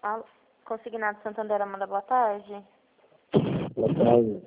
Ah, consignado Santander Amanda, boa tarde. Boa tarde.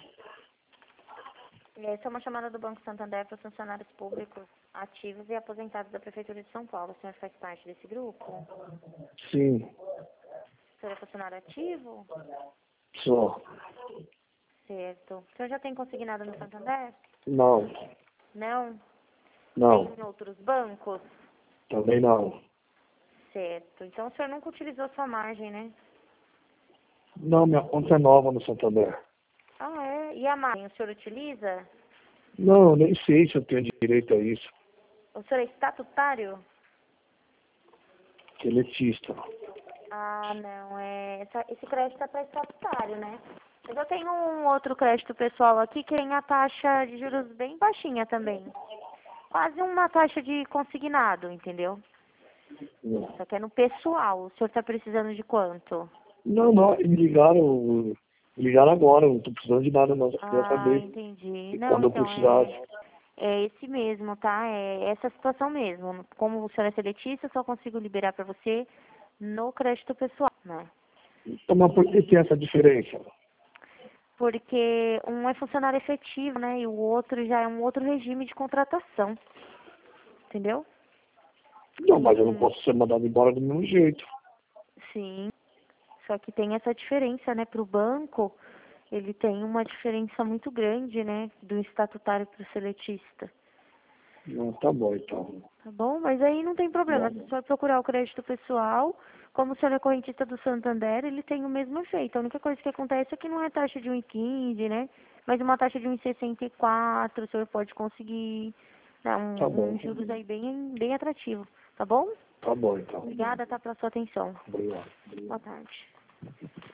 Essa é uma chamada do Banco Santander para funcionários públicos ativos e aposentados da Prefeitura de São Paulo. O senhor faz parte desse grupo? Sim, O senhor é funcionário ativo? sou. Certo. O senhor já tem consignado no Santander? Não, Não? não, Tem em outros bancos? também não. Certo. Então o senhor nunca utilizou sua margem, né? Não, minha conta é nova no Santander. Ah, é? E a margem, o senhor utiliza? Não, nem sei se eu tenho direito a isso. O senhor é estatutário? Que letista. Ah, não, esse crédito é para estatutário, né? Mas eu tenho um outro crédito pessoal aqui que tem a taxa de juros bem baixinha também. Quase uma taxa de consignado, entendeu? Só que é no pessoal. O senhor está precisando de quanto? Não, não, me ligaram agora, não tô precisando de nada, não. Só queria Ah, saber entendi. que Não, quando eu então, precisasse. é esse mesmo, tá? É essa situação mesmo. Como o senhor é seletista, eu só consigo liberar para você no crédito pessoal, né? Então, mas por que tem essa diferença? Porque um é funcionário efetivo, né? E o outro já é um outro regime de contratação. Entendeu? Não, mas eu não posso ser mandado embora do mesmo jeito. Sim. Só que tem essa diferença, né? Para o banco, ele tem uma diferença muito grande, né? Do estatutário para o seletista. Não, tá bom, então. Tá bom? Mas aí não tem problema. Se o Bom, senhor procurar o crédito pessoal, como o senhor é correntista do Santander, ele tem o mesmo efeito. A única coisa que acontece é que não é taxa de 1,15, né? Mas uma taxa de 1,64, o senhor pode conseguir, né, tá bom. juros aí bem atrativo. Tá bom? Tá bom, então. Obrigada, tá, pela sua atenção. Obrigado. Boa tarde.